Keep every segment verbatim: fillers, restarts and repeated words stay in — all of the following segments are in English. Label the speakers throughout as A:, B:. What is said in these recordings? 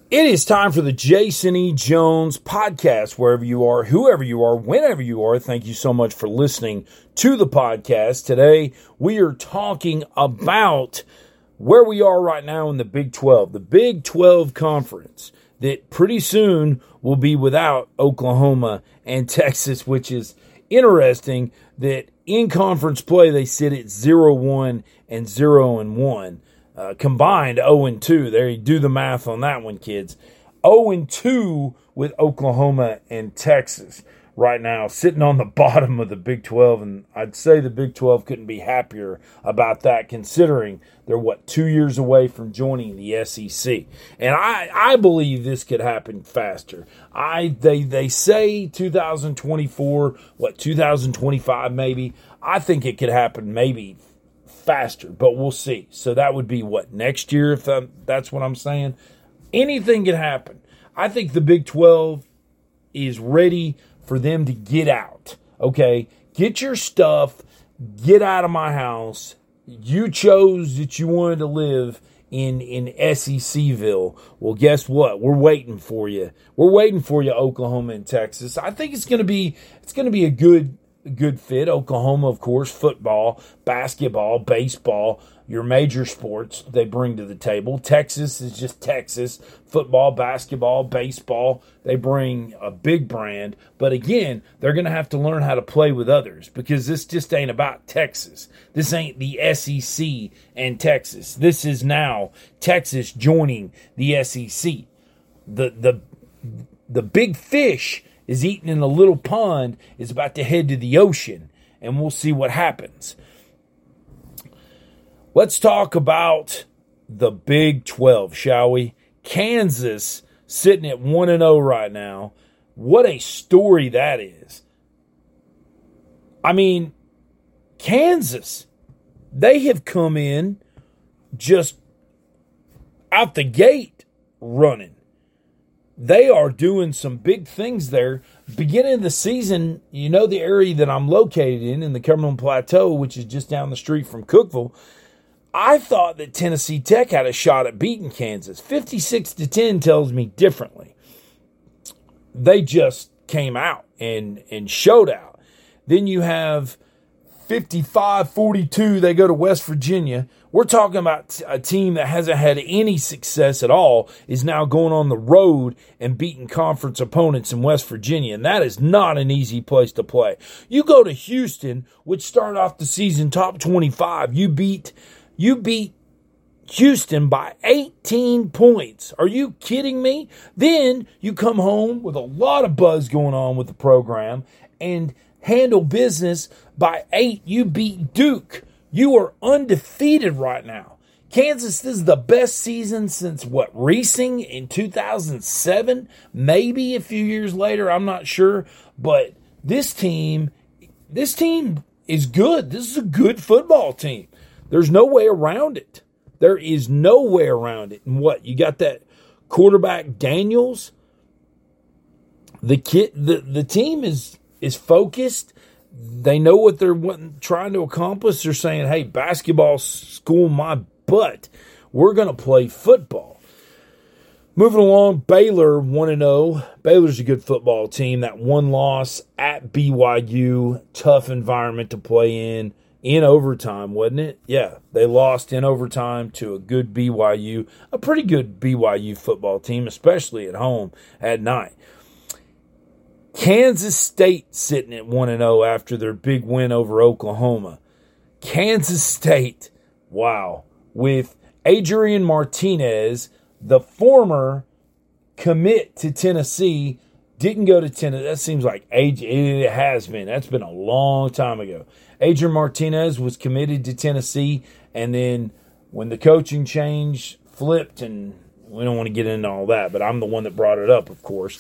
A: It is time for the Jason E. Jones podcast, wherever you are, whoever you are, whenever you are. Thank you so much for listening to the podcast. Today, we are talking about where we are right now in the Big twelve, the Big twelve Conference, that pretty soon will be without Oklahoma and Texas, which is interesting that in conference play, they sit at zero one and zero and one. Uh, combined oh and two. There, you do the math on that one, kids. oh and two with Oklahoma and Texas right now, sitting on the bottom of the Big twelve. And I'd say the Big twelve couldn't be happier about that, considering they're, what, two years away from joining the S E C. And I, I believe this could happen faster. I they they say two thousand twenty-four, what, two thousand twenty-five maybe. I think it could happen maybe faster, but we'll see. So that would be what, next year, if that, that's what I'm saying. Anything can happen. I think the Big twelve is ready for them to get out. Okay, get your stuff, get out of my house. You chose that you wanted to live in in S E C-ville. Well, guess what? We're waiting for you. We're waiting for you, Oklahoma and Texas. I think it's going to be it's going to be a good good fit. Oklahoma, of course, football, basketball, baseball, your major sports they bring to the table. Texas is just Texas. Football, basketball, baseball, they bring a big brand. But again, they're going to have to learn how to play with others, because this just ain't about Texas. This ain't the S E C and Texas. This is now Texas joining the S E C. The the the big fish is eating in a little pond, is about to head to the ocean, and we'll see what happens. Let's talk about the Big twelve, shall we? Kansas sitting at one and oh right now. What a story that is. I mean, Kansas, they have come in just out the gate running. They are doing some big things there. Beginning of the season, you know the area that I'm located in, in the Cumberland Plateau, which is just down the street from Cookeville. I thought that Tennessee Tech had a shot at beating Kansas. fifty-six to ten tells me differently. They just came out and, and showed out. Then you have fifty-five forty-two, they go to West Virginia. We're talking about a team that hasn't had any success at all, is now going on the road and beating conference opponents in West Virginia, and that is not an easy place to play. You go to Houston, which started off the season top twenty-five. You beat, you beat Houston by eighteen points. Are you kidding me? Then you come home with a lot of buzz going on with the program and handle business by eight. You beat Duke. You are undefeated right now. Kansas, this is the best season since, what, Reesing in two thousand seven? Maybe a few years later, I'm not sure. But this team, this team is good. This is a good football team. There's no way around it. There is no way around it. And what, you got that quarterback Daniels? The kid, the, the team is is focused. They know what they're trying to accomplish. They're saying, hey, basketball school my butt. We're going to play football. Moving along, Baylor one and oh. Baylor's a good football team. That one loss at B Y U, tough environment to play in, in overtime, wasn't it? Yeah, they lost in overtime to a good B Y U, a pretty good B Y U football team, especially at home at night. Kansas State sitting at one and oh after their big win over Oklahoma. Kansas State, wow, with Adrian Martinez, the former commit to Tennessee, didn't go to Tennessee. That seems like age. It has been. That's been a long time ago. Adrian Martinez was committed to Tennessee, and then when the coaching change flipped, and we don't want to get into all that, but I'm the one that brought it up, of course.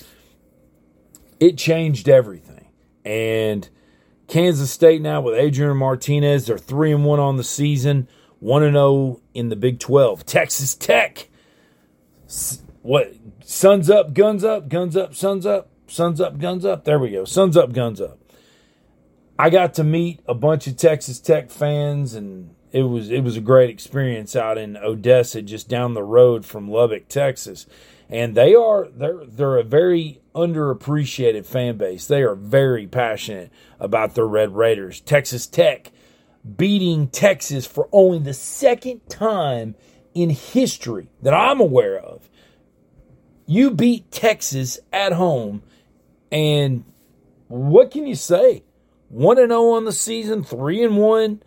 A: It changed everything. And Kansas State now with Adrian Martinez, they're three and one on the season, one and oh in the Big twelve. Texas Tech, what? Suns up, guns up, guns up, suns up, suns up, guns up. There we go. Suns up, guns up. I got to meet a bunch of Texas Tech fans, and it was it was a great experience out in Odessa, just down the road from Lubbock, Texas. And they are they're they're a very underappreciated fan base. They are very passionate about their Red Raiders. Texas Tech beating Texas for only the second time in history that I'm aware of. You beat Texas at home, and what can you say? one and oh on the season, three and one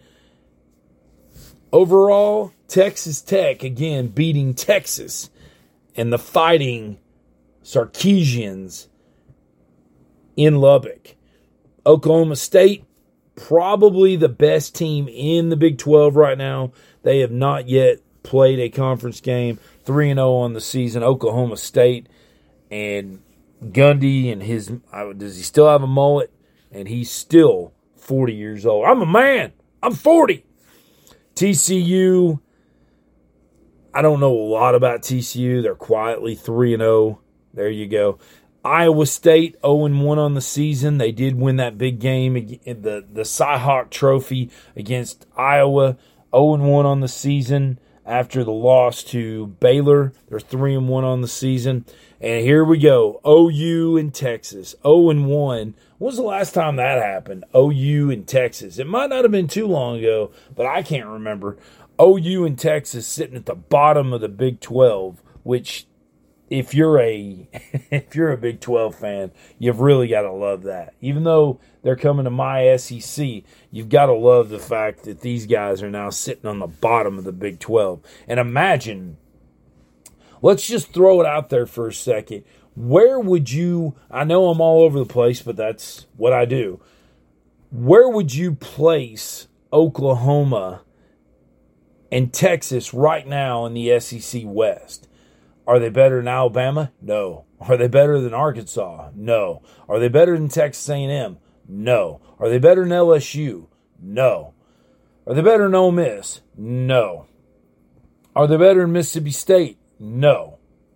A: overall. Texas Tech again beating Texas and the Fighting Sarkeesians in Lubbock. Oklahoma State, probably the best team in the Big twelve right now. They have not yet played a conference game. three and oh on the season. Oklahoma State and Gundy and his, does he still have a mullet? And he's still forty years old. I'm a man. I'm forty. T C U, I don't know a lot about T C U. They're quietly three and oh. There you go. Iowa State, oh and one on the season. They did win that big game, the, the Cy-Hawk Trophy against Iowa. oh and one on the season after the loss to Baylor. They're three and one on the season. And here we go. O U and Texas. oh and one. When was the last time that happened? O U and Texas. It might not have been too long ago, but I can't remember. O U and Texas sitting at the bottom of the Big twelve, which if you're a if you're a Big twelve fan, you've really got to love that. Even though they're coming to my S E C, you've got to love the fact that these guys are now sitting on the bottom of the Big twelve. And imagine, let's just throw it out there for a second. Where would you, I know I'm all over the place, but that's what I do. Where would you place Oklahoma and Texas right now in the S E C West? Are they better than Alabama? No. Are they better than Arkansas? No. Are they better than Texas A and M? No. Are they better than L S U? No. Are they better than Ole Miss? No. Are they better than Mississippi State? No.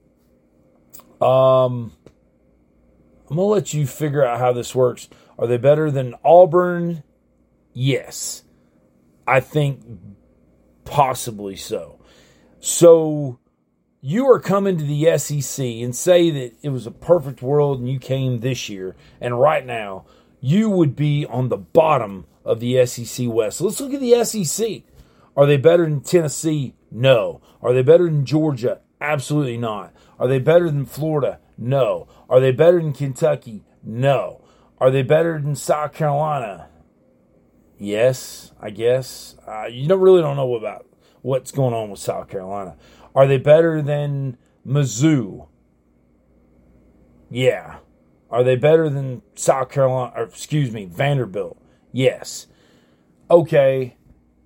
A: Um, I'm going to let you figure out how this works. Are they better than Auburn? Yes. I think possibly so. So you are coming to the S E C and say that it was a perfect world and you came this year, and right now you would be on the bottom of the S E C West. So let's look at the S E C. Are they better than Tennessee? No. Are they better than Georgia? Absolutely not. Are they better than Florida? No. Are they better than Kentucky? No. Are they better than South Carolina? Yes, I guess. Uh, you don't really don't know about what's going on with South Carolina. Are they better than Mizzou? Yeah. Are they better than South Carolina, or excuse me, Vanderbilt? Yes. Okay.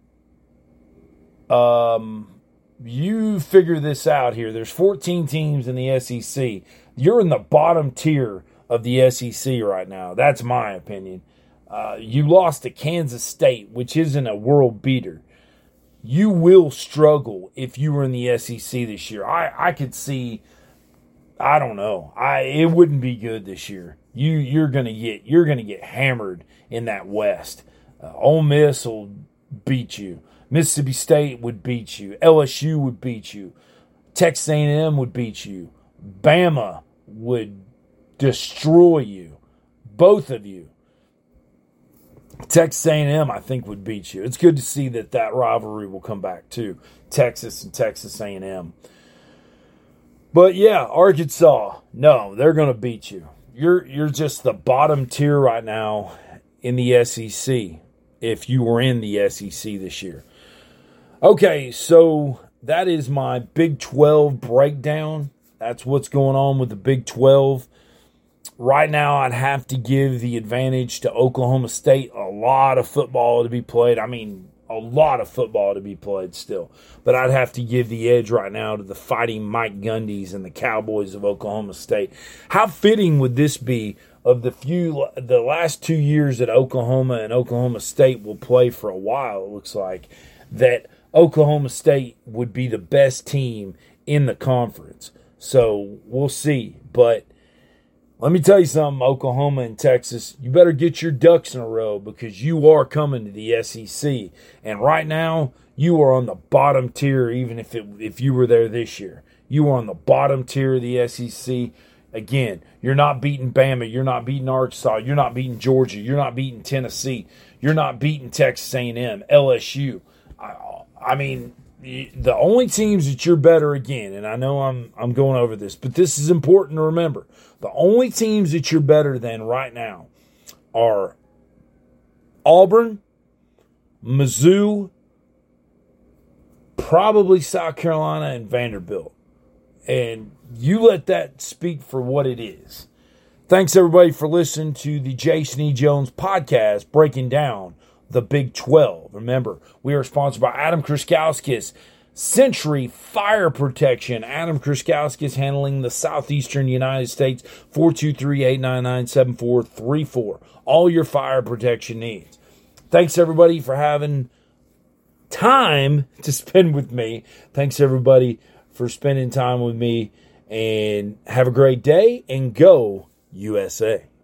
A: Um... You figure this out here. There's fourteen teams in the S E C. You're in the bottom tier of the S E C right now. That's my opinion. Uh, you lost to Kansas State, which isn't a world beater. You will struggle if you were in the S E C this year. I, I could see, I don't know. I it wouldn't be good this year. You you're gonna get you're gonna get hammered in that West. Uh, Ole Miss will beat you. Mississippi State would beat you. L S U would beat you. Texas A and M would beat you. Bama would destroy you. Both of you. Texas A and M, I think, would beat you. It's good to see that that rivalry will come back, too. Texas and Texas A and M. But, yeah, Arkansas, no, they're going to beat you. You're, you're just the bottom tier right now in the S E C if you were in the S E C this year. Okay, so that is my Big twelve breakdown. That's what's going on with the Big twelve. Right now, I'd have to give the advantage to Oklahoma State. A lot of football to be played. I mean, a lot of football to be played still. But I'd have to give the edge right now to the Fighting Mike Gundys and the Cowboys of Oklahoma State. How fitting would this be of the few, the last two years that Oklahoma and Oklahoma State will play for a while, it looks like, that Oklahoma State would be the best team in the conference. So we'll see. But Let me tell you something, Oklahoma and Texas. You better get your ducks in a row because you are coming to the S E C. And right now, you are on the bottom tier, even if it, if you were there this year. You are on the bottom tier of the S E C. Again, you're not beating Bama. You're not beating Arkansas. You're not beating Georgia. You're not beating Tennessee. You're not beating Texas A and M, L S U. I, I mean, the only teams that you're better, again, and I know I'm I'm going over this, but this is important to remember. The only teams that you're better than right now are Auburn, Mizzou, probably South Carolina, and Vanderbilt. And you let that speak for what it is. Thanks, everybody, for listening to the Jason E. Jones podcast breaking down the Big twelve. Remember, we are sponsored by Adam Kriskowskis, Century Fire Protection. Adam Kriskowskis handling the southeastern United States, four two three, eight nine nine, seven four three four. All your fire protection needs. Thanks, everybody, for having time to spend with me. Thanks, everybody, for spending time with me. And have a great day, and go U S A.